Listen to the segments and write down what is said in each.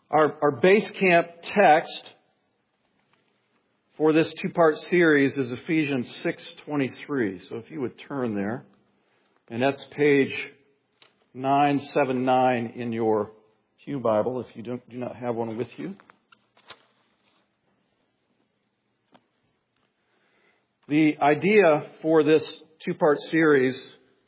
Our base camp text for this two-part series is Ephesians 6:23. So if you would turn there, and that's page 979 in your Pew Bible, if you do not have one with you. The idea for this two-part series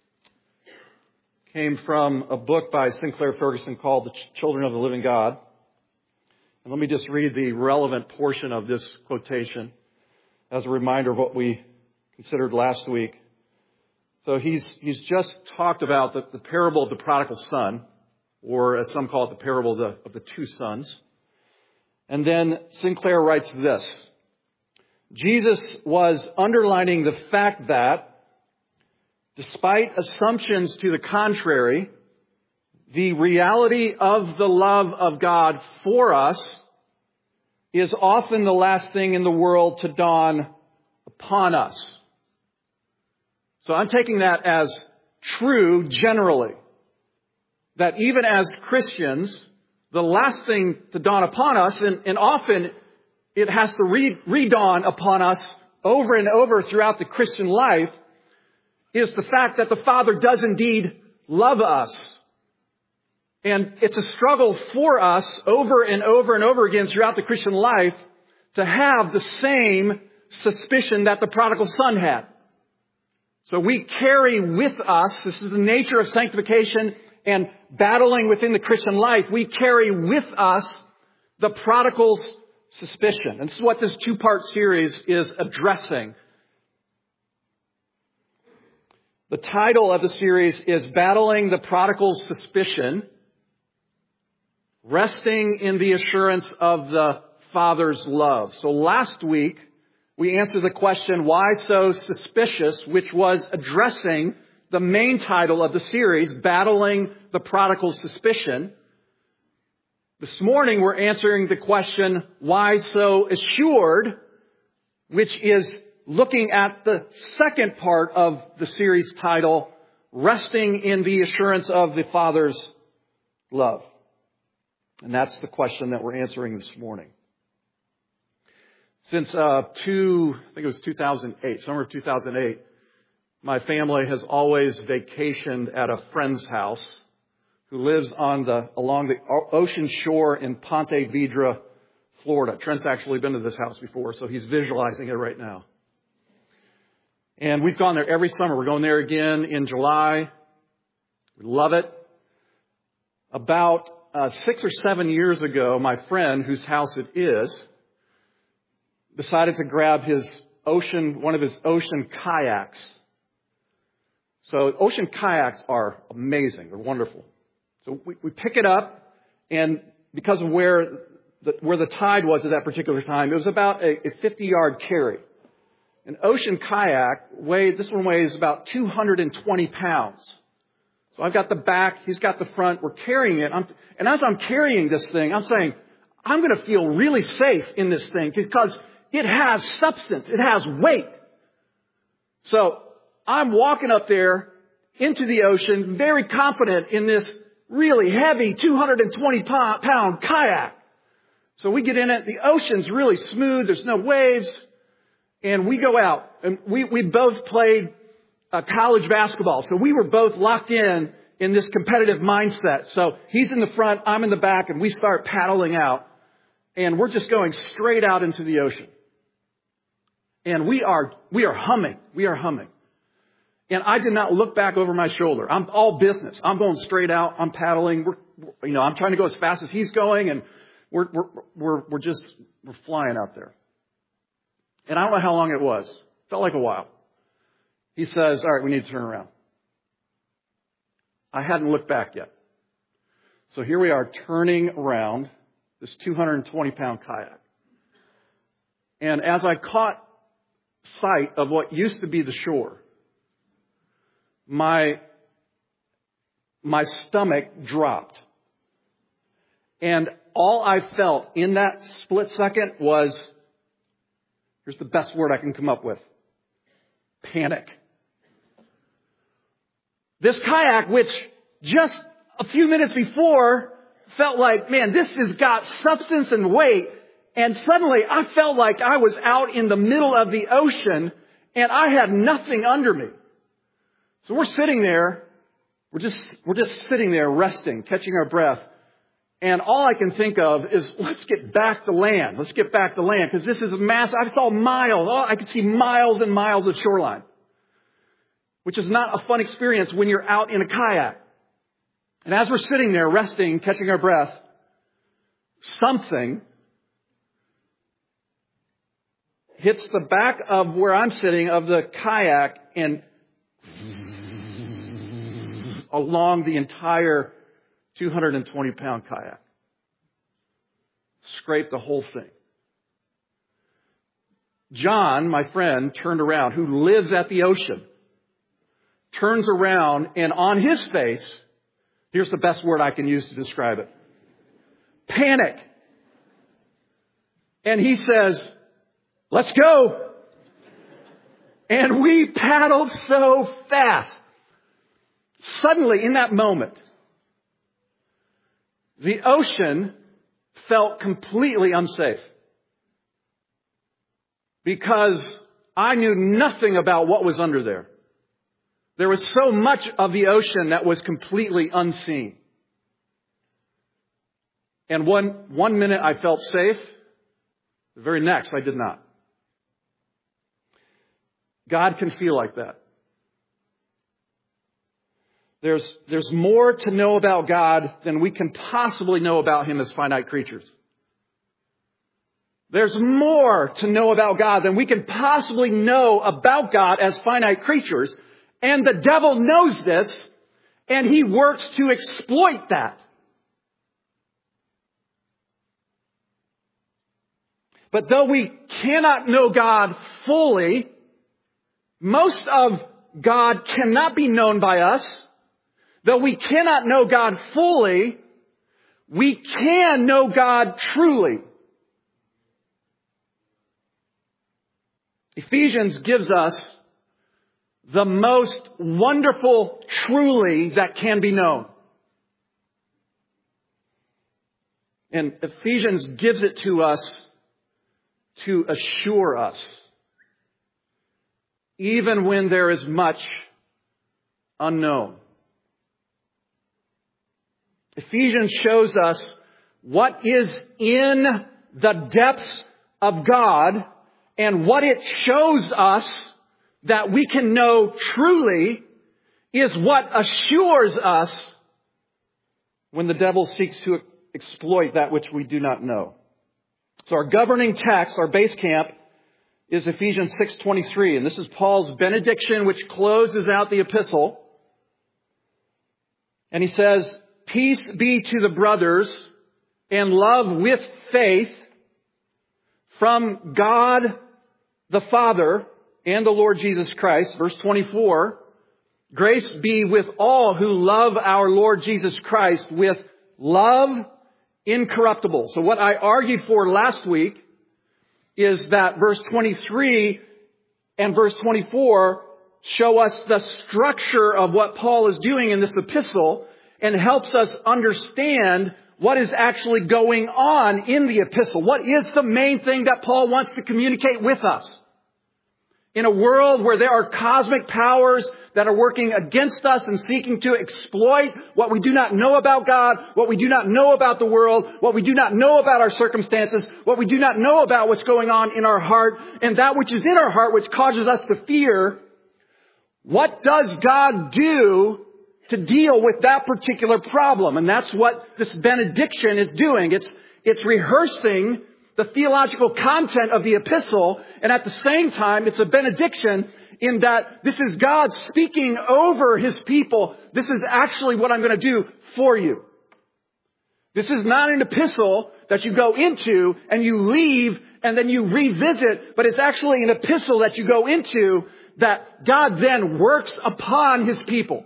came from a book by Sinclair Ferguson called The Children of the Living God. And let me just read the relevant portion of this quotation as a reminder of what we considered last week. So he's just talked about the parable of the prodigal son, or as some call it, the parable of the two sons. And then Sinclair writes this: Jesus was underlining the fact that, despite assumptions to the contrary, the reality of the love of God for us is often the last thing in the world to dawn upon us. So I'm taking that as true generally, that even as Christians, the last thing to dawn upon us, and often it has to redawn upon us over and over throughout the Christian life, is the fact that the Father does indeed love us. And it's a struggle for us over and over and over again throughout the Christian life to have the same suspicion that the prodigal son had. So we carry with us, this is the nature of sanctification and battling within the Christian life, we carry with us the prodigal's suspicion. And this is what this two-part series is addressing. The title of the series is Battling the Prodigal's Suspicion, Resting in the Assurance of the Father's Love. So last week, we answered the question, why so suspicious, which was addressing the main title of the series, Battling the Prodigal's Suspicion. This morning, we're answering the question, why so assured, which is looking at the second part of the series title, Resting in the Assurance of the Father's Love. And that's the question that we're answering this morning. Since I think it was 2008, summer of 2008, my family has always vacationed at a friend's house who lives along the ocean shore in Ponte Vedra, Florida. Trent's actually been to this house before, so he's visualizing it right now. And we've gone there every summer. We're going there again in July. We love it. About 6 or 7 years ago, my friend, whose house it is, decided to grab one of his ocean kayaks. So ocean kayaks are amazing. They're wonderful. So we pick it up, and because of where the tide was at that particular time, it was about a 50-yard carry. An ocean kayak this one weighs about 220 pounds. So I've got the back, he's got the front, we're carrying it. And as I'm carrying this thing, I'm saying, I'm going to feel really safe in this thing because it has substance, it has weight. So I'm walking up there into the ocean, very confident in this really heavy 220 pound kayak. So we get in it, the ocean's really smooth, there's no waves. And we go out, and we both played college basketball. So we were both locked in this competitive mindset. So he's in the front, I'm in the back, and we start paddling out. And we're just going straight out into the ocean. And we are humming. We are humming. And I did not look back over my shoulder. I'm all business. I'm going straight out. I'm paddling. I'm trying to go as fast as he's going, and we're flying out there. And I don't know how long it was. Felt like a while. He says, all right, we need to turn around. I hadn't looked back yet. So here we are turning around this 220-pound kayak. And as I caught sight of what used to be the shore, my stomach dropped. And all I felt in that split second was, here's the best word I can come up with, panic. This kayak, which just a few minutes before felt like, man, this has got substance and weight. And suddenly I felt like I was out in the middle of the ocean and I had nothing under me. So we're sitting there. We're just sitting there resting, catching our breath. And all I can think of is, let's get back to land. Let's get back to land because this is a massive. I saw miles. I could see miles and miles of shoreline, which is not a fun experience when you're out in a kayak. And as we're sitting there resting, catching our breath, something hits the back of where I'm sitting of the kayak and along the entire 220-pound kayak. Scraped the whole thing. John, my friend, turned around, who lives at the ocean, turns around, and on his face, here's the best word I can use to describe it. Panic. And he says, let's go. And we paddled so fast. Suddenly, in that moment, the ocean felt completely unsafe. Because I knew nothing about what was under there. There was so much of the ocean that was completely unseen. And one minute I felt safe. The very next I did not. God can feel like that. There's more to know about God than we can possibly know about Him as finite creatures. There's more to know about God than we can possibly know about God as finite creatures. And the devil knows this, and he works to exploit that. But though we cannot know God fully, most of God cannot be known by us. Though we cannot know God fully, we can know God truly. Ephesians gives us the most wonderful truly that can be known. And Ephesians gives it to us to assure us, even when there is much unknown. Ephesians shows us what is in the depths of God, and what it shows us that we can know truly is what assures us when the devil seeks to exploit that which we do not know. So our governing text, our base camp, is Ephesians 6:23, and this is Paul's benediction which closes out the epistle. And he says, "Peace be to the brothers and love with faith from God the Father and the Lord Jesus Christ." Verse 24, "Grace be with all who love our Lord Jesus Christ with love incorruptible." So what I argued for last week is that verse 23 and verse 24 show us the structure of what Paul is doing in this epistle and helps us understand what is actually going on in the epistle. What is the main thing that Paul wants to communicate with us? In a world where there are cosmic powers that are working against us and seeking to exploit what we do not know about God, what we do not know about the world, what we do not know about our circumstances, what we do not know about what's going on in our heart, and that which is in our heart which causes us to fear, what does God do to deal with that particular problem? And that's what this benediction is doing. It's rehearsing the theological content of the epistle, and at the same time, it's a benediction in that this is God speaking over His people. This is actually what I'm going to do for you. This is not an epistle that you go into and you leave and then you revisit, but it's actually an epistle that you go into that God then works upon His people.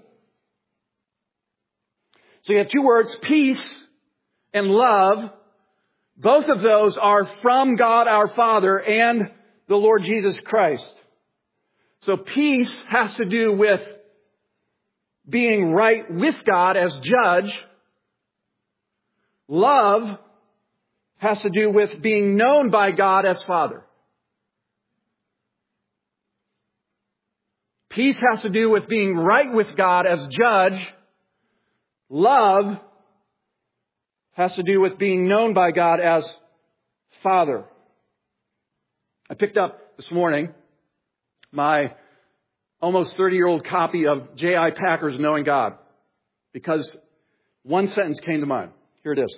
So you have two words, peace and love. Both of those are from God our Father and the Lord Jesus Christ. So peace has to do with being right with God as judge. Love has to do with being known by God as Father. Peace has to do with being right with God as Judge. Love has to do with being known by God as Father. I picked up this morning my almost 30-year-old copy of J.I. Packer's Knowing God because one sentence came to mind. Here it is.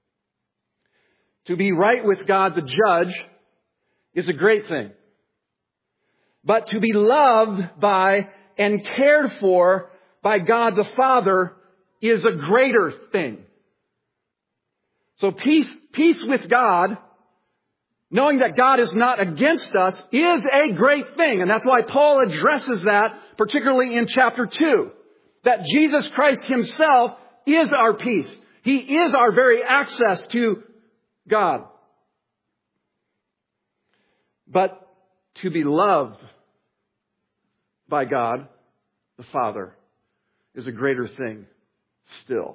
To be right with God the Judge is a great thing. But to be loved by and cared for by God the Father is a greater thing. So peace with God, knowing that God is not against us, is a great thing. And that's why Paul addresses that, particularly in chapter 2. That Jesus Christ Himself is our peace. He is our very access to God. But to be loved by God, the Father, is a greater thing still.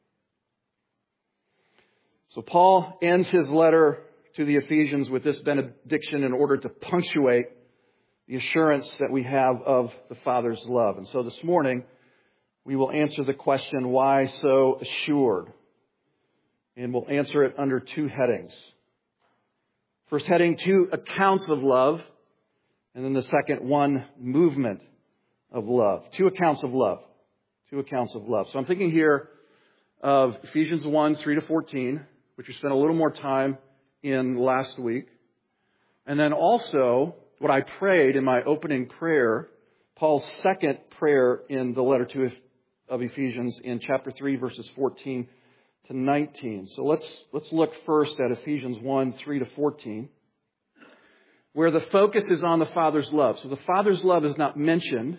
So Paul ends his letter to the Ephesians with this benediction in order to punctuate the assurance that we have of the Father's love. And so this morning, we will answer the question, why so assured? And we'll answer it under two headings. First heading, 2 accounts of love. And then the second one, movement of love. 2 accounts of love. 2 accounts of love. So I'm thinking here of Ephesians 1, 3-14, which we spent a little more time in last week. And then also what I prayed in my opening prayer, Paul's second prayer in the letter of Ephesians in chapter 3, verses 14 to 19. So let's look first at Ephesians 1, 3-14. Where the focus is on the Father's love. So the Father's love is not mentioned.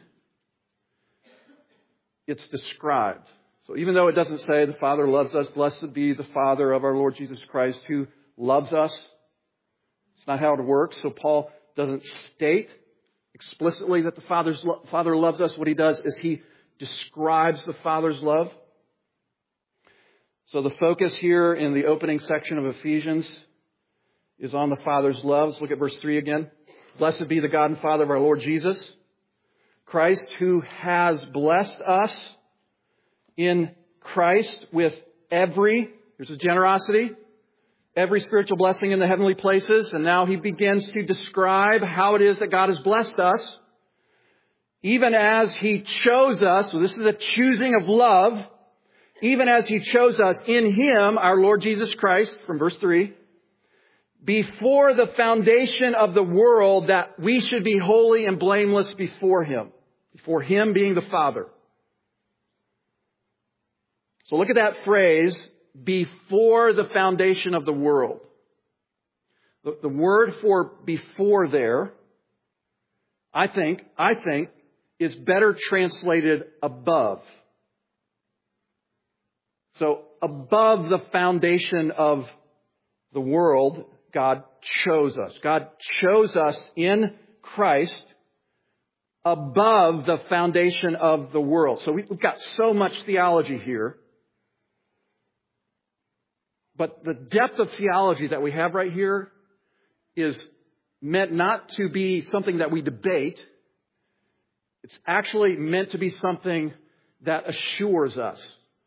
It's described. So even though it doesn't say the Father loves us, blessed be the Father of our Lord Jesus Christ who loves us. It's not how it works. So Paul doesn't state explicitly that the Father loves us. What he does is he describes the Father's love. So the focus here in the opening section of Ephesians is on the Father's love. Let's look at verse 3 again. Blessed be the God and Father of our Lord Jesus Christ, who has blessed us in Christ with here's a generosity, every spiritual blessing in the heavenly places. And now he begins to describe how it is that God has blessed us, even as He chose us. So this is a choosing of love, even as He chose us in Him, our Lord Jesus Christ, from verse 3, before the foundation of the world, that we should be holy and blameless before Him. Before Him being the Father. So look at that phrase, before the foundation of the world. The word for before there, I think, is better translated above. So above the foundation of the world, God chose us. God chose us in Christ above the foundation of the world. So we've got so much theology here. But the depth of theology that we have right here is meant not to be something that we debate. It's actually meant to be something that assures us.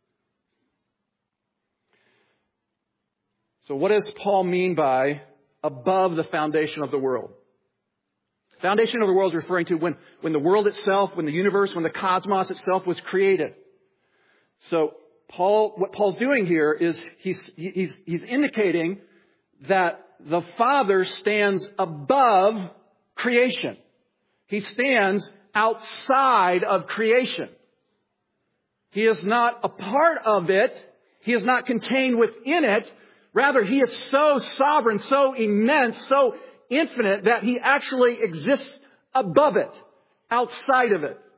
So what does Paul mean by above the foundation of the world? Foundation of the world is referring to when the world itself, when the universe, when the cosmos itself was created. So what Paul's doing here is he's indicating that the Father stands above creation. He stands outside of creation. He is not a part of it. He is not contained within it. Rather, He is so sovereign, so immense, so infinite that He actually exists above it, outside of it.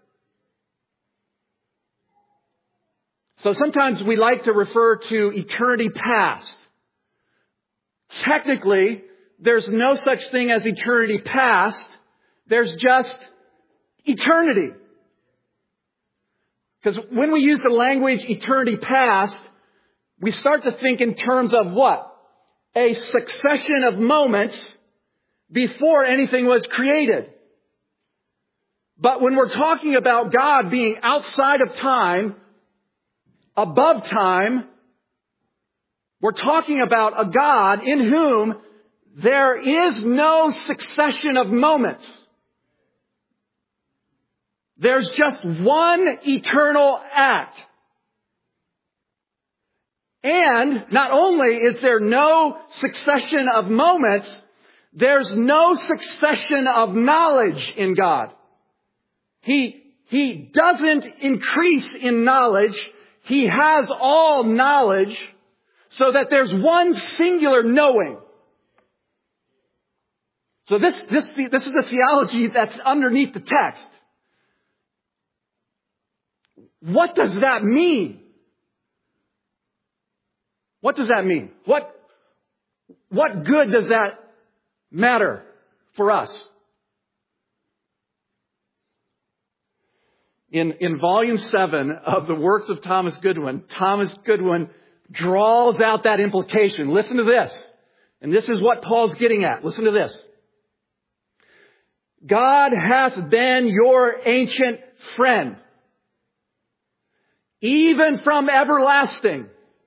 So sometimes we like to refer to eternity past. Technically, there's no such thing as eternity past. There's just eternity. Because when we use the language eternity past, we start to think in terms of what? A succession of moments before anything was created. But when we're talking about God being outside of time, above time, we're talking about a God in whom there is no succession of moments. There's just one eternal act. And not only is there no succession of moments, there's no succession of knowledge in God. He doesn't increase in knowledge. He has all knowledge so that there's one singular knowing. So this is the theology that's underneath the text. What does that mean? What does that mean? What good does that matter for us? In volume 7 of the works of Thomas Goodwin draws out that implication. Listen to this. And this is what Paul's getting at. Listen to this. God hath been your ancient friend, even from everlasting.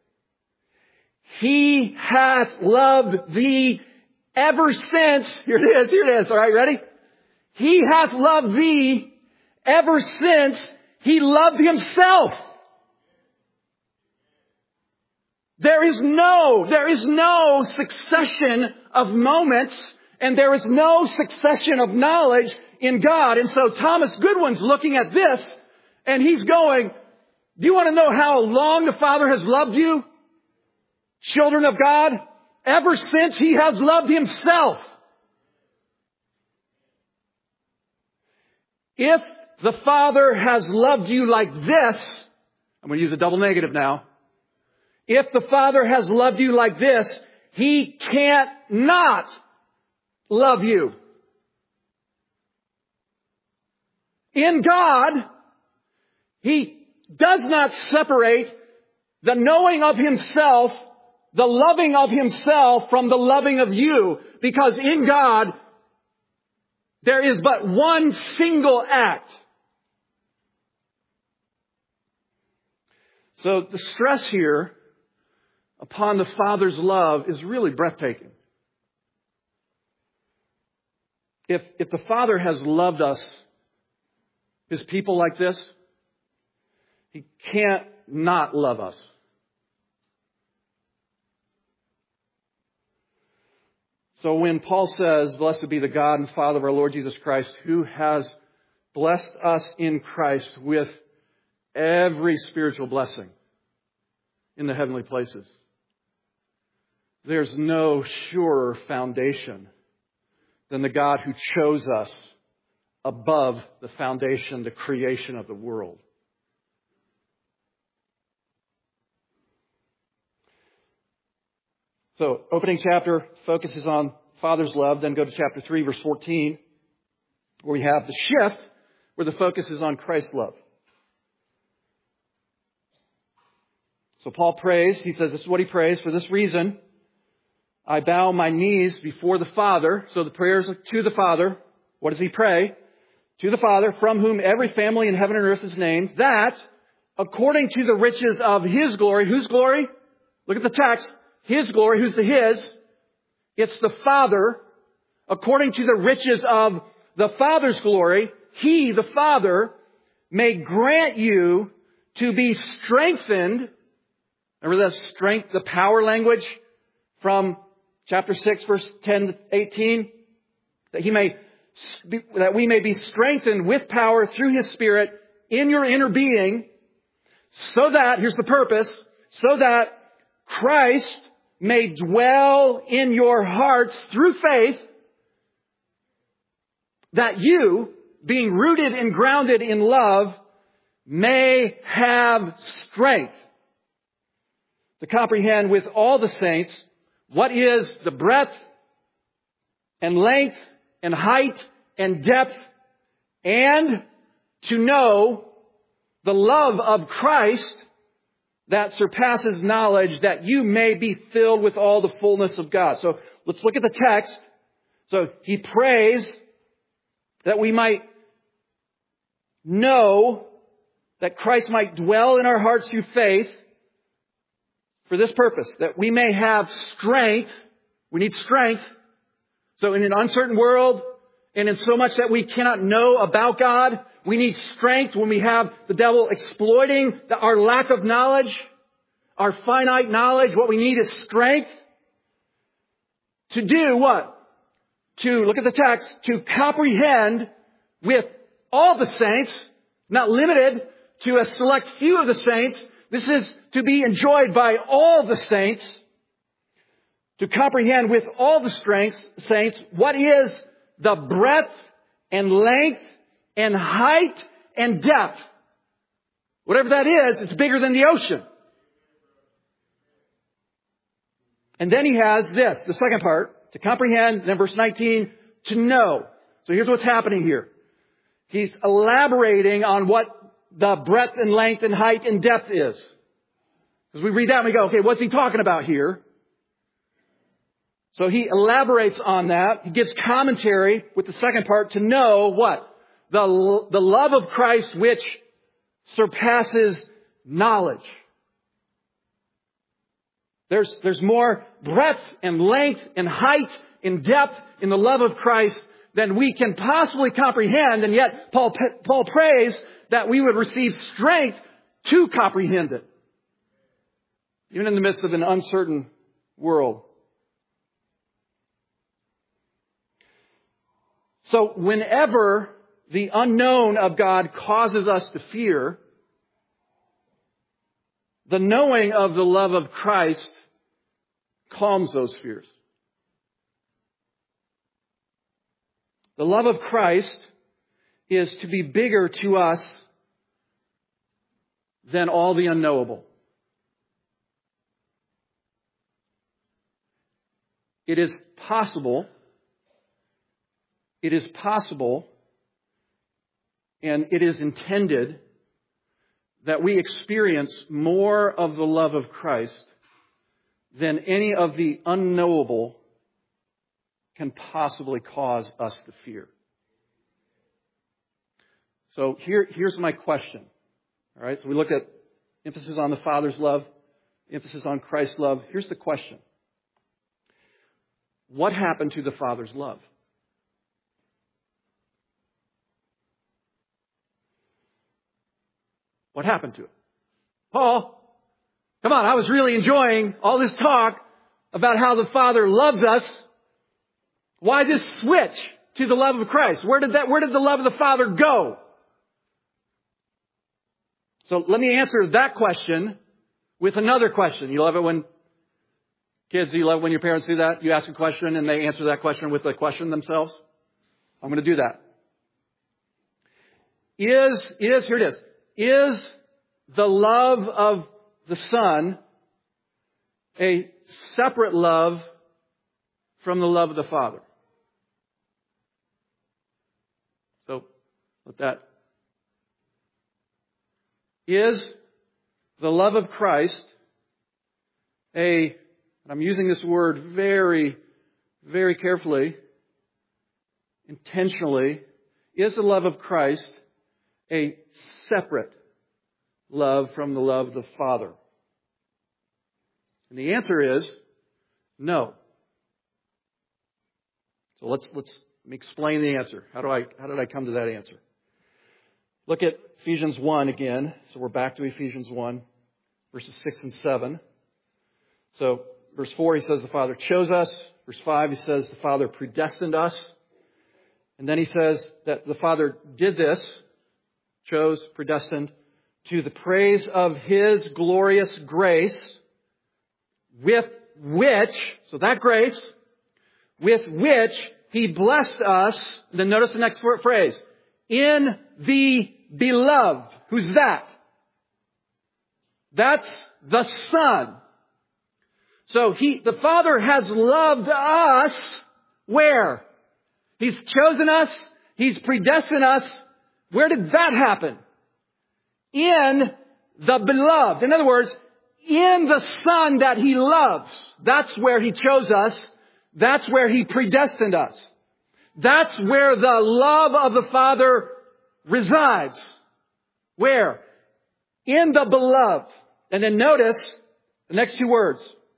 He hath loved thee ever since. Here it is. All right, ready? He hath loved thee ever since he loved himself. There is no succession of moments, and there is no succession of knowledge in God. And so Thomas Goodwin's looking at this, and he's going, do you want to know how long the Father has loved you? Children of God, ever since he has loved himself. If the Father has loved you like this, I'm going to use a double negative now. If the Father has loved you like this, he can't not love you. In God, he does not separate the knowing of himself, the loving of himself from the loving of you, because in God, there is but one single act. So the stress here upon the Father's love is really breathtaking. If the Father has loved us, his people like this, he can't not love us. So when Paul says, blessed be the God and Father of our Lord Jesus Christ, who has blessed us in Christ with every spiritual blessing in the heavenly places. There's no surer foundation than the God who chose us above the foundation, the creation of the world. So, opening chapter focuses on Father's love. Then go to chapter 3, verse 14, where we have the shift, where the focus is on Christ's love. So Paul prays. He says this is what he prays. For this reason, I bow my knees before the Father. So the prayers are to the Father. What does he pray? To the Father, from whom every family in heaven and earth is named, that according to the riches of his glory. Whose glory? Look at the text. His glory. Who's the his? It's the Father. According to the riches of the Father's glory, he, the Father, may grant you to be strengthened. Remember that strength, the power language from chapter 6, verse 10 to 18? That we may be strengthened with power through his Spirit in your inner being, so that, here's the purpose, so that Christ may dwell in your hearts through faith, that you, being rooted and grounded in love, may have strength to comprehend with all the saints what is the breadth and length and height and depth, and to know the love of Christ, that surpasses knowledge, that you may be filled with all the fullness of God. So let's look at the text. So he prays that we might know, that Christ might dwell in our hearts through faith for this purpose, that we may have strength. We need strength. So in an uncertain world, and in so much that we cannot know about God, we need strength when we have the devil exploiting our lack of knowledge, our finite knowledge. What we need is strength to do what? To, look at the text, to comprehend with all the saints, not limited to a select few of the saints. This is to be enjoyed by all the saints, to comprehend with all the saints what is the breadth and length and height and depth. Whatever that is, it's bigger than the ocean. And then he has this, the second part, to comprehend, then verse 19, to know. So here's what's happening here. He's elaborating on what the breadth and length and height and depth is. As we read that and we go, okay, what's he talking about here? So he elaborates on that. He gives commentary with the second part to know what? The love of Christ which surpasses knowledge. There's more breadth and length and height and depth in the love of Christ than we can possibly comprehend. And yet Paul prays that we would receive strength to comprehend it, even in the midst of an uncertain world. So whenever the unknown of God causes us to fear, the knowing of the love of Christ calms those fears. The love of Christ is to be bigger to us than all the unknowable. It is possible, and it is intended that we experience more of the love of Christ than any of the unknowable can possibly cause us to fear. So here's my question. All right, so we looked at emphasis on the Father's love, emphasis on Christ's love. Here's the question. What happened to the Father's love? What happened to it? Paul, come on, I was really enjoying all this talk about how the Father loves us. Why this switch to the love of Christ? Where did the love of the Father go? So let me answer that question with another question. You love it when you love it when your parents do that? You ask a question and they answer that question with a question themselves? I'm going to do that. Here it is. Is the love of the Son a separate love from the love of the Father? So, with that. Is the love of Christ I'm using this word very, very carefully, intentionally, is the love of Christ a separate love from the love of the Father? And the answer is no. So let me explain the answer. How did I come to that answer? Look at Ephesians 1 again. So we're back to Ephesians 1, verses 6 and 7. So verse 4, he says the Father chose us. Verse 5, he says the Father predestined us. And then he says that the Father did this, chose, predestined, to the praise of His glorious grace, with which, so that grace, with which He blessed us. And then notice the next phrase, in the beloved. Who's that? That's the Son. So the Father has loved us where? He's chosen us. He's predestined us. Where did that happen? In the beloved. In other words, in the Son that He loves. That's where He chose us. That's where He predestined us. That's where the love of the Father resides. Where? In the beloved. And then notice the next two words.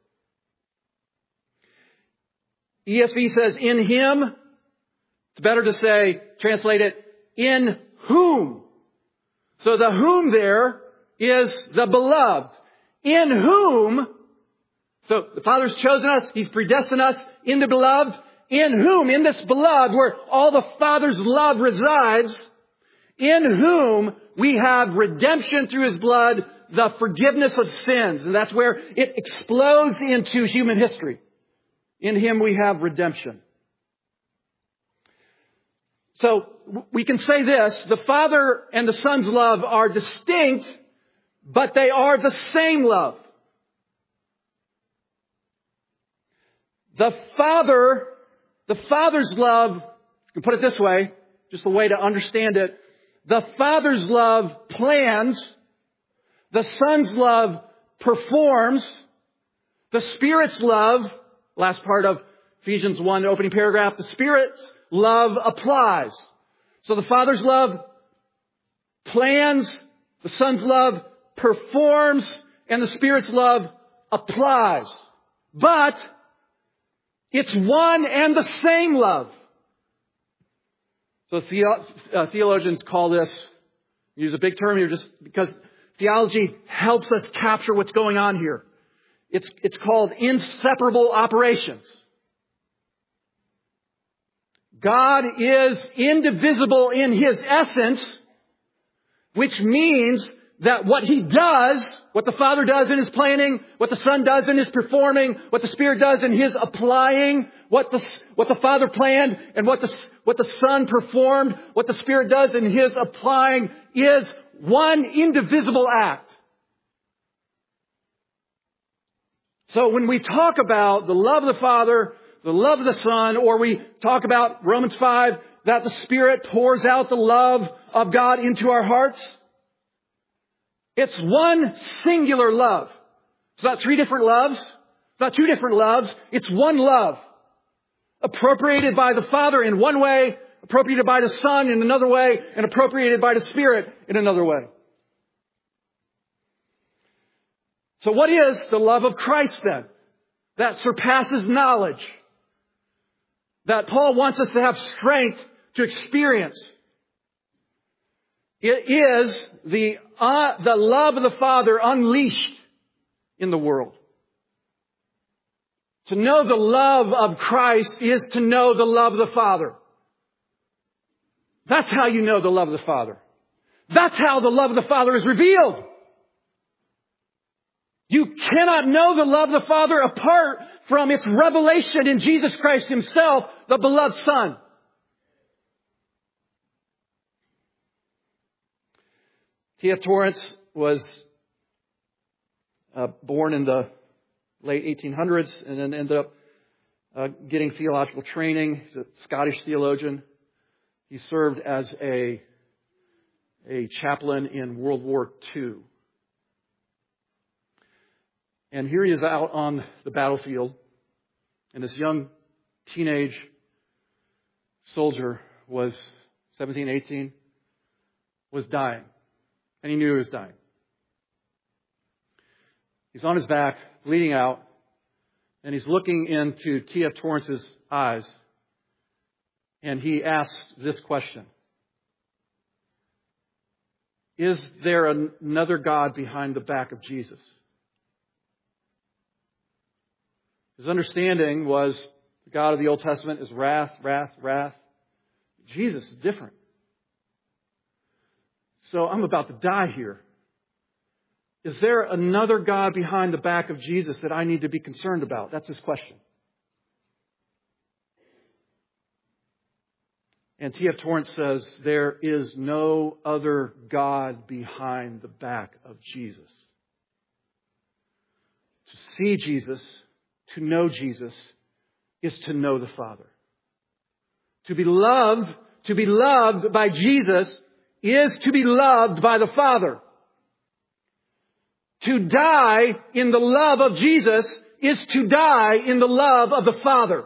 ESV says, in Him. It's better to say, translate it, in whom. So the whom there is the beloved. In whom, so the Father's chosen us, He's predestined us in the beloved. In whom, in this beloved, where all the Father's love resides, in whom we have redemption through His blood, the forgiveness of sins. And that's where it explodes into human history. In Him we have redemption. So we can say this, the Father and the Son's love are distinct, but they are the same love. The Father's love, you can put it this way, just a way to understand it. The Father's love plans. The Son's love performs. The Spirit's love, last part of Ephesians 1, the opening paragraph, the Spirit's love applies. So the Father's love plans, the Son's love performs, and the Spirit's love applies. But it's one and the same love. So theologians call this, use a big term here just because theology helps us capture what's going on here. It's called inseparable operations. God is indivisible in His essence, which means that what He does, what the Father does in His planning, what the Son does in His performing, what the Spirit does in His applying, what the Father planned and what the Son performed, what the Spirit does in His applying is one indivisible act. So when we talk about the love of the Father, the love of the Son, or we talk about Romans 5, that the Spirit pours out the love of God into our hearts, it's one singular love. It's not three different loves. It's not two different loves. It's one love. Appropriated by the Father in one way, appropriated by the Son in another way, and appropriated by the Spirit in another way. So what is the love of Christ then? That surpasses knowledge. That Paul wants us to have strength to experience. It is the love of the Father unleashed in the world. To know the love of Christ is to know the love of the Father. That's how you know the love of the Father. That's how the love of the Father is revealed. You cannot know the love of the Father apart from its revelation in Jesus Christ Himself, the beloved Son. T.F. Torrance was born in the late 1800s and then ended up getting theological training. He's a Scottish theologian. He served as a chaplain in World War II. And here he is out on the battlefield, and this young teenage soldier was 17, 18, was dying. And he knew he was dying. He's on his back, bleeding out, and he's looking into T.F. Torrance's eyes, and he asks this question. Is there another God behind the back of Jesus? His understanding was the God of the Old Testament is wrath, wrath, wrath. Jesus is different. So I'm about to die here. Is there another God behind the back of Jesus that I need to be concerned about? That's his question. And T.F. Torrance says, there is no other God behind the back of Jesus. To see Jesus, to know Jesus, is to know the Father. To be loved by Jesus is to be loved by the Father. To die in the love of Jesus is to die in the love of the Father.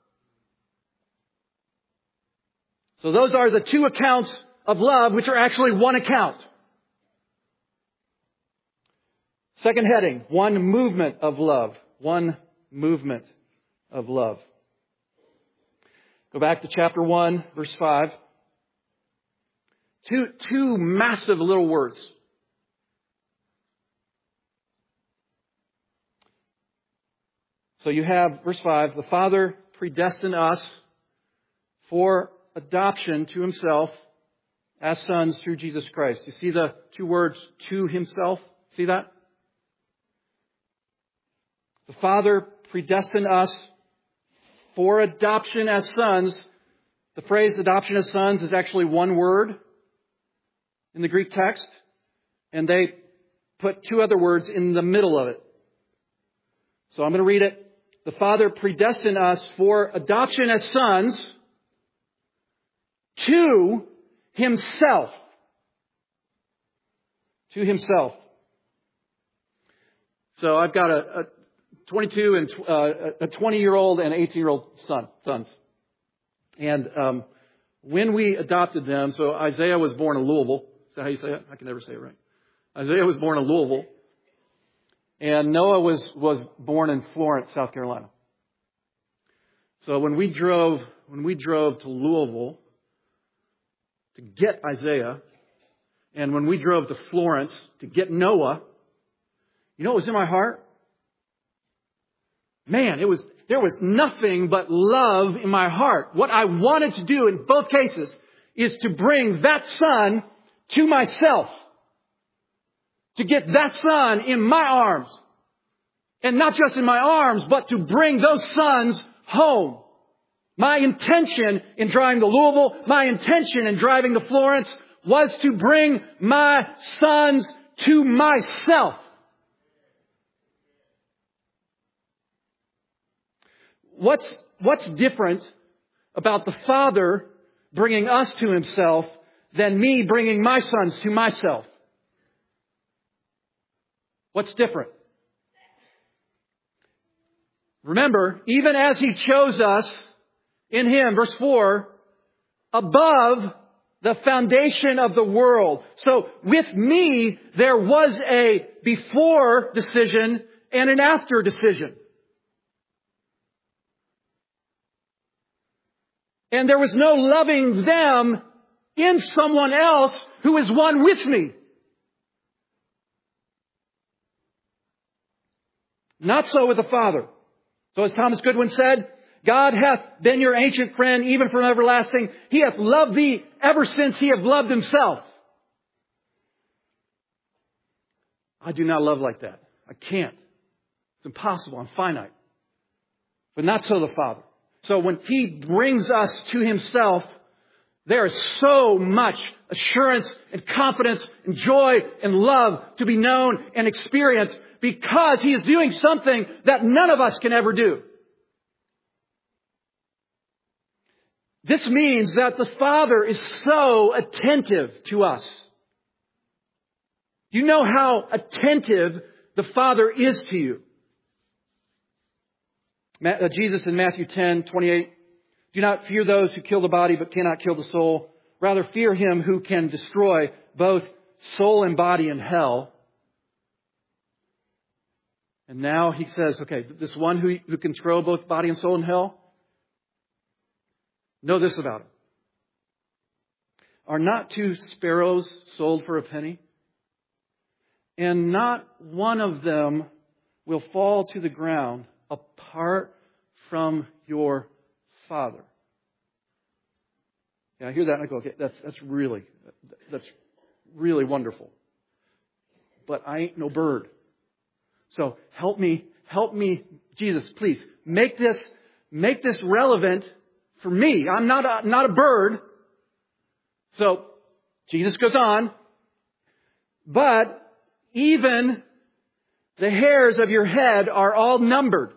So those are the two accounts of love, which are actually one account. Second heading, one movement of love. One movement of love. Go back to chapter 1, verse 5. Two massive little words. So you have, verse 5, the Father predestined us for adoption to Himself as sons through Jesus Christ. You see the two words, to Himself? See that? The Father predestined us for adoption as sons. The phrase adoption as sons is actually one word in the Greek text, and they put two other words in the middle of it. So I'm going to read it. The Father predestined us for adoption as sons to Himself. To Himself. So I've got a 22 and a 20-year-old and an 18-year-old sons. And when we adopted them, so Isaiah was born in Louisville. Is that how you say it? I can never say it right. Isaiah was born in Louisville. And Noah was born in Florence, South Carolina. So when we drove to Louisville to get Isaiah, and when we drove to Florence to get Noah, you know what was in my heart? Man, there was nothing but love in my heart. What I wanted to do in both cases is to bring that son to myself. To get that son in my arms. And not just in my arms, but to bring those sons home. My intention in driving to Louisville, my intention in driving to Florence was to bring my sons to myself. What's different about the Father bringing us to Himself than me bringing my sons to myself? What's different? Remember, even as He chose us in Him, verse 4, above the foundation of the world. So with me, there was a before decision and an after decision. And there was no loving them in someone else who is one with me. Not so with the Father. So as Thomas Goodwin said, God hath been your ancient friend even from everlasting. He hath loved thee ever since He hath loved Himself. I do not love like that. I can't. It's impossible. I'm finite. But not so the Father. So when He brings us to Himself, there is so much assurance and confidence and joy and love to be known and experienced because He is doing something that none of us can ever do. This means that the Father is so attentive to us. You know how attentive the Father is to you. Jesus in Matthew 10:28, do not fear those who kill the body but cannot kill the soul. Rather fear Him who can destroy both soul and body in hell. And now He says, okay, this one who can throw both body and soul in hell, know this about Him. Are not two sparrows sold for a penny? And not one of them will fall to the ground apart from your Father. Yeah, I hear that and I go, okay, that's really wonderful. But I ain't no bird. So help me, Jesus, please make this relevant for me. I'm not a bird. So Jesus goes on, but even the hairs of your head are all numbered.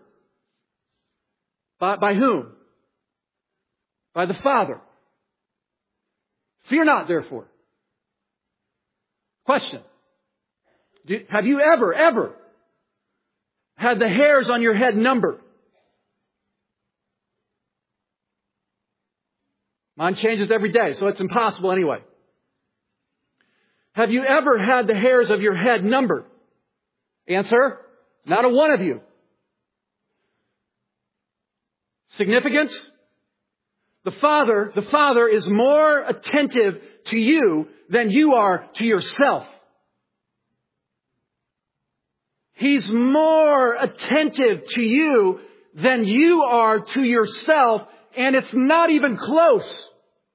By whom? By the Father. Fear not, therefore. Question. Have you ever had the hairs on your head numbered? Mine changes every day, so it's impossible anyway. Have you ever had the hairs of your head numbered? Answer, not a one of you. Significance? The Father is more attentive to you than you are to yourself. He's more attentive to you than you are to yourself, and it's not even close.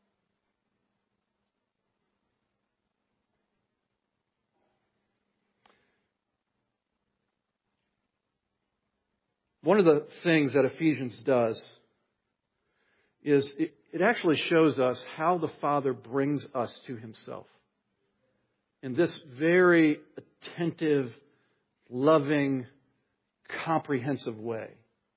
One of the things that Ephesians does is it actually shows us how the Father brings us to Himself in this very attentive, loving, comprehensive way.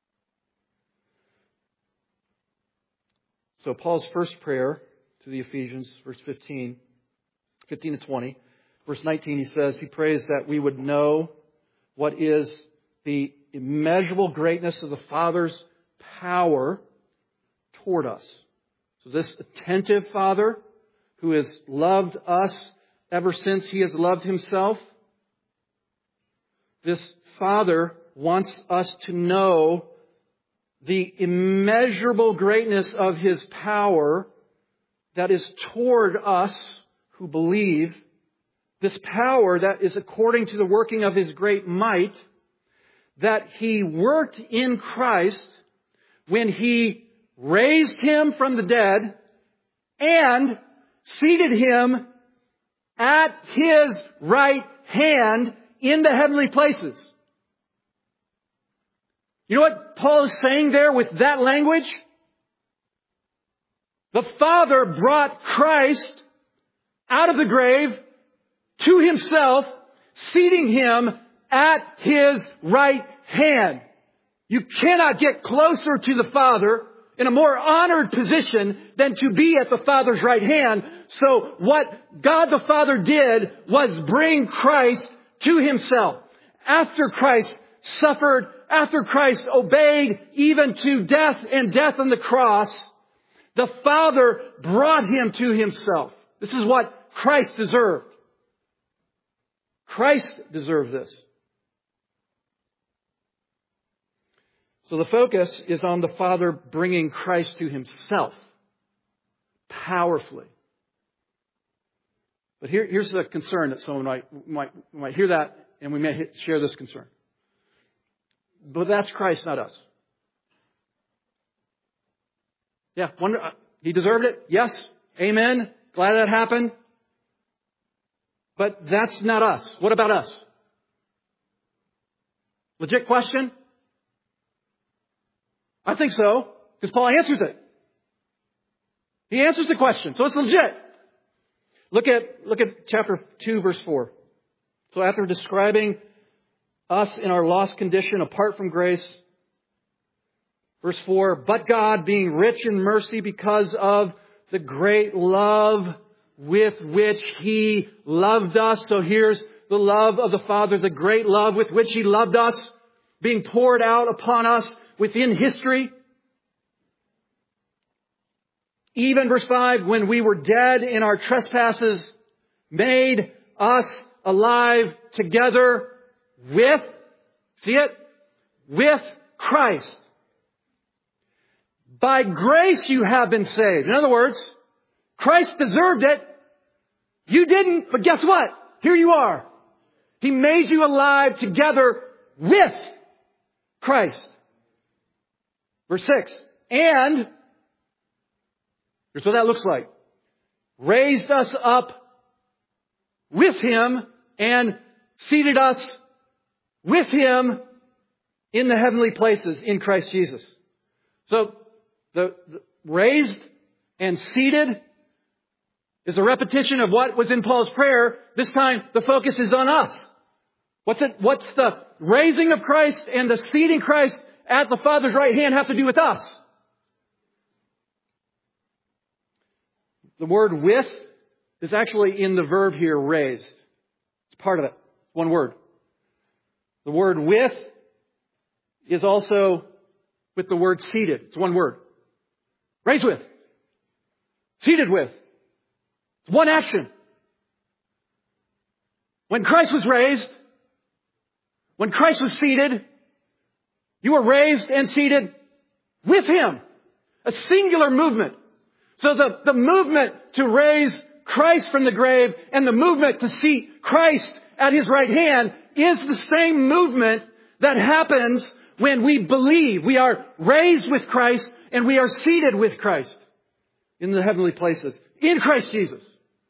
So Paul's first prayer to the Ephesians, verse 15 to 20, verse 19, he says, he prays that we would know what is the immeasurable greatness of the Father's power toward us. So this attentive Father who has loved us ever since He has loved Himself, this Father wants us to know the immeasurable greatness of His power that is toward us who believe, this power that is according to the working of His great might, that He worked in Christ when He raised Him from the dead and seated Him at His right hand in the heavenly places. You know what Paul is saying there with that language? The Father brought Christ out of the grave to Himself, seating Him at His right hand. You cannot get closer to the Father in a more honored position than to be at the Father's right hand. So what God the Father did was bring Christ to Himself. After Christ suffered, after Christ obeyed even to death and death on the cross, the Father brought Him to Himself. This is what Christ deserved. Christ deserved this. So the focus is on the Father bringing Christ to Himself powerfully. But here's the concern that someone might hear that, and we may share this concern. But that's Christ, not us. Yeah, He deserved it. Yes. Amen. Glad that happened. But that's not us. What about us? Legit question? I think so, because Paul answers it. He answers the question, so it's legit. Look at chapter 2, verse 4. So after describing us in our lost condition apart from grace, verse 4, but God, being rich in mercy because of the great love with which He loved us. So here's the love of the Father, the great love with which He loved us, being poured out upon us within history. Even verse 5, when we were dead in our trespasses, made us alive together with, see it? With Christ. By grace you have been saved. In other words, Christ deserved it. You didn't, but guess what? Here you are. He made you alive together with Christ. Verse 6, and here's what that looks like. Raised us up with Him and seated us with Him in the heavenly places in Christ Jesus. So the raised and seated is a repetition of what was in Paul's prayer. This time the focus is on us. What's the raising of Christ and the seating Christ at the Father's right hand have to do with us? The word with is actually in the verb here, raised. It's part of it. One word. The word with is also with the word seated. It's one word. Raised with. Seated with. It's one action. When Christ was raised, when Christ was seated, you were raised and seated with Him. A singular movement. So the movement to raise Christ from the grave and the movement to seat Christ at His right hand is the same movement that happens when we believe. We are raised with Christ and we are seated with Christ in the heavenly places in Christ Jesus.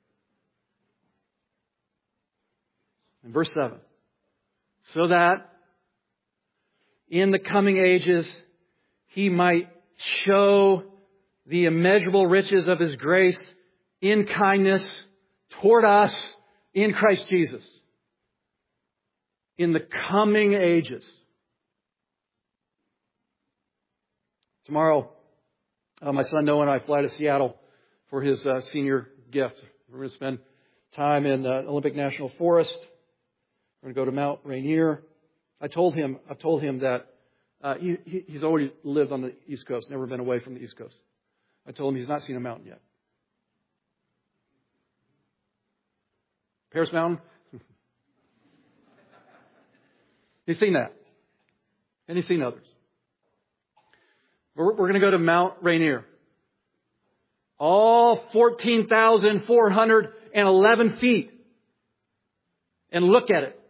In verse 7. So that in the coming ages He might show the immeasurable riches of His grace in kindness toward us in Christ Jesus. In the coming ages. Tomorrow, my son Noah and I fly to Seattle for his senior gift. We're going to spend time in Olympic National Forest. We're going to go to Mount Rainier. I've told him that he's already lived on the East Coast, never been away from the East Coast. I told him he's not seen a mountain yet. Paris Mountain? He's seen that. And he's seen others. We're going to go to Mount Rainier. All 14,411 feet. And look at it.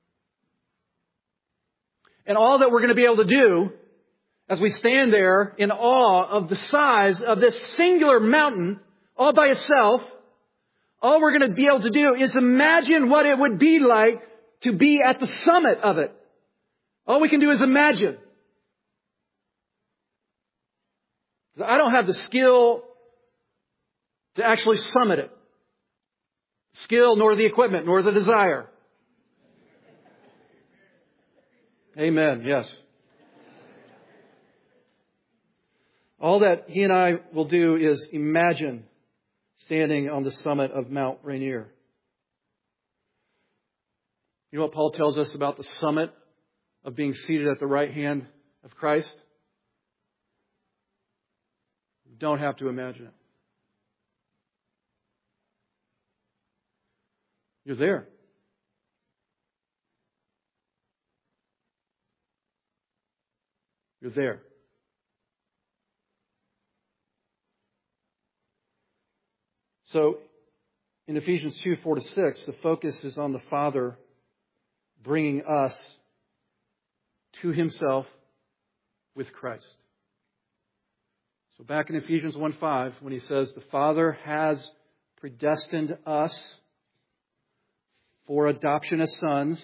And all that we're going to be able to do as we stand there in awe of the size of this singular mountain all by itself, all we're going to be able to do is imagine what it would be like to be at the summit of it. All we can do is imagine. I don't have the skill to actually summit it. Skill, nor the equipment, nor the desire. Amen. Yes. All that he and I will do is imagine standing on the summit of Mount Rainier. You know what Paul tells us about the summit of being seated at the right hand of Christ? You don't have to imagine it. You're there. You're there. So, in Ephesians 2, 4-6, the focus is on the Father bringing us to Himself with Christ. So back in Ephesians 1:5, when he says, the Father has predestined us for adoption as sons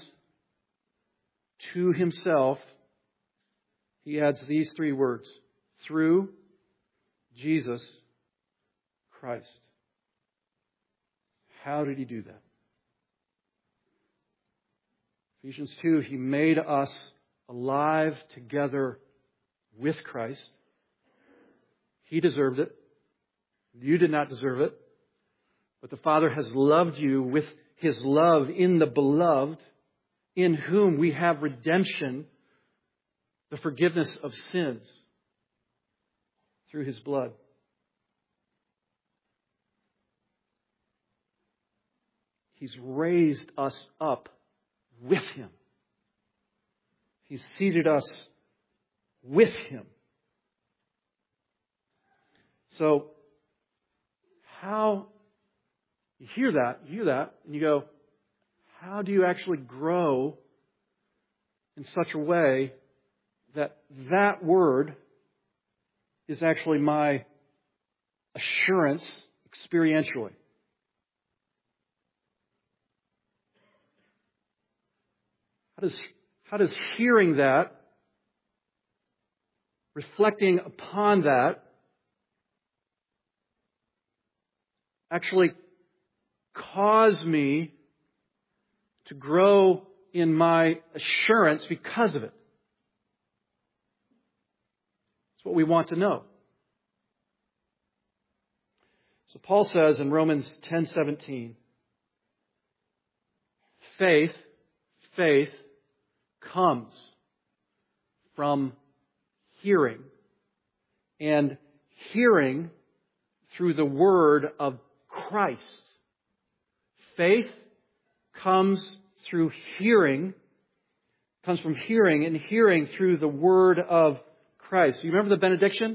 to Himself, he adds these three words: through Jesus Christ. How did He do that? Ephesians 2, He made us alive together with Christ. He deserved it. You did not deserve it. But the Father has loved you with His love in the Beloved, in whom we have redemption, the forgiveness of sins through His blood. He's raised us up with Him. He's seated us with Him. So, how you hear that, and you go, how do you actually grow in such a way that that word is actually my assurance experientially? How does hearing that, reflecting upon that, actually cause me to grow in my assurance because of it? That's what we want to know. So Paul says in Romans 10:17, faith faith comes from hearing, and hearing through the word of Christ. Faith comes through hearing, comes from hearing, and hearing through the word of Christ. You remember the benediction?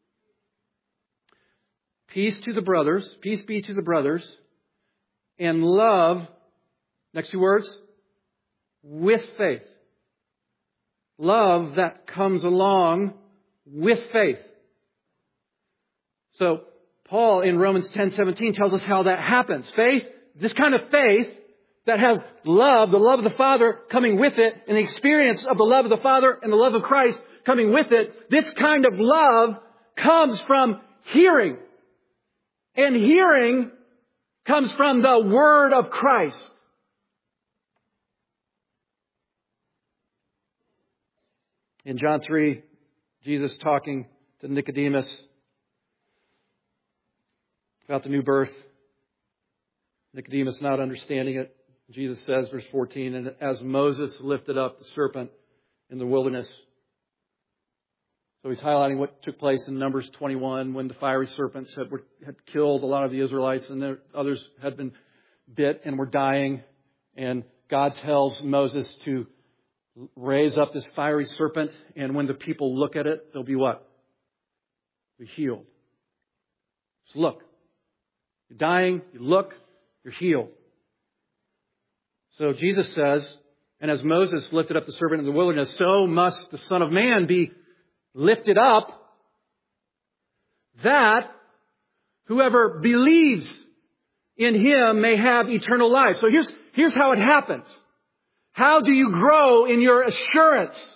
Peace to the brothers, peace be to the brothers, and love, next two words, with faith. Love that comes along with faith. So, Paul in Romans 10:17 tells us how that happens. Faith, this kind of faith that has love, the love of the Father coming with it, and the experience of the love of the Father and the love of Christ coming with it, this kind of love comes from hearing. And hearing comes from the word of Christ. In John 3, Jesus talking to Nicodemus about the new birth. Nicodemus not understanding it. Jesus says, verse 14, and as Moses lifted up the serpent in the wilderness. So he's highlighting what took place in Numbers 21 when the fiery serpents had killed a lot of the Israelites, and others had been bit and were dying. And God tells Moses to raise up this fiery serpent, and when the people look at it, they'll be what? Be healed. So look. You're dying, you look, you're healed. So Jesus says, and as Moses lifted up the serpent in the wilderness, so must the Son of Man be lifted up, that whoever believes in Him may have eternal life. So here's how it happens. How do you grow in your assurance?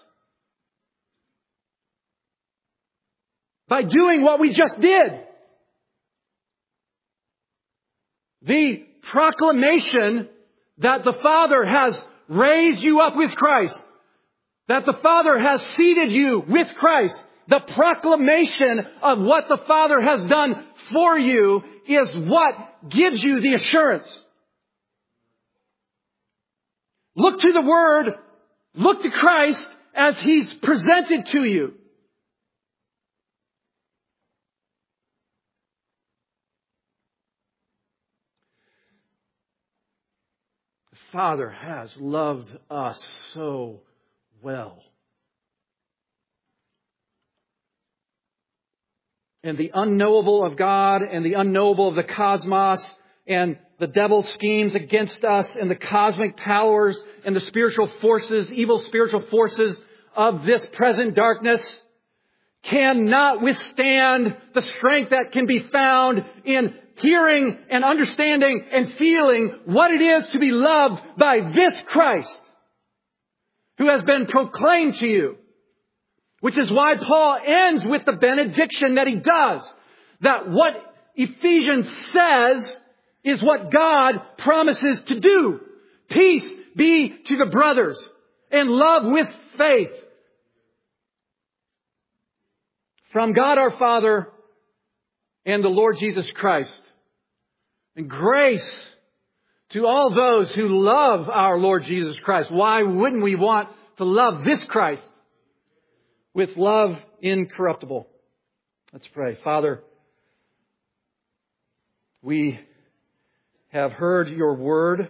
By doing what we just did. The proclamation that the Father has raised you up with Christ, that the Father has seated you with Christ, the proclamation of what the Father has done for you is what gives you the assurance. Look to the Word, look to Christ as He's presented to you. Father has loved us so well. And the unknowable of God and the unknowable of the cosmos and the devil's schemes against us and the cosmic powers and the spiritual forces, evil spiritual forces of this present darkness cannot withstand the strength that can be found in hearing and understanding and feeling what it is to be loved by this Christ who has been proclaimed to you. Which is why Paul ends with the benediction that he does. That what Ephesians says is what God promises to do. Peace be to the brothers and love with faith. From God our Father and the Lord Jesus Christ. And grace to all those who love our Lord Jesus Christ. Why wouldn't we want to love this Christ with love incorruptible? Let's pray. Father, we have heard your word.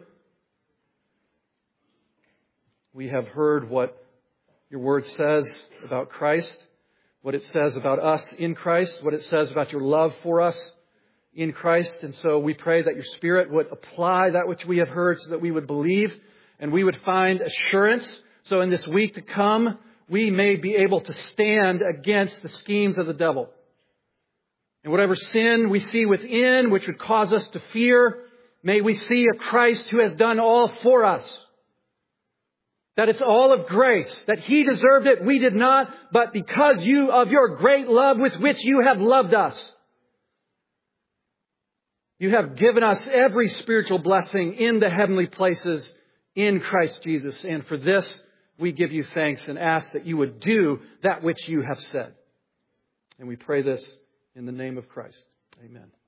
We have heard what your word says about Christ, what it says about us in Christ, what it says about your love for us in Christ. And so we pray that your Spirit would apply that which we have heard so that we would believe and we would find assurance. So in this week to come, we may be able to stand against the schemes of the devil. And whatever sin we see within, which would cause us to fear, may we see a Christ who has done all for us. That it's all of grace, that He deserved it, we did not, but because of your great love with which you have loved us. You have given us every spiritual blessing in the heavenly places in Christ Jesus. And for this, we give you thanks and ask that you would do that which you have said. And we pray this in the name of Christ. Amen.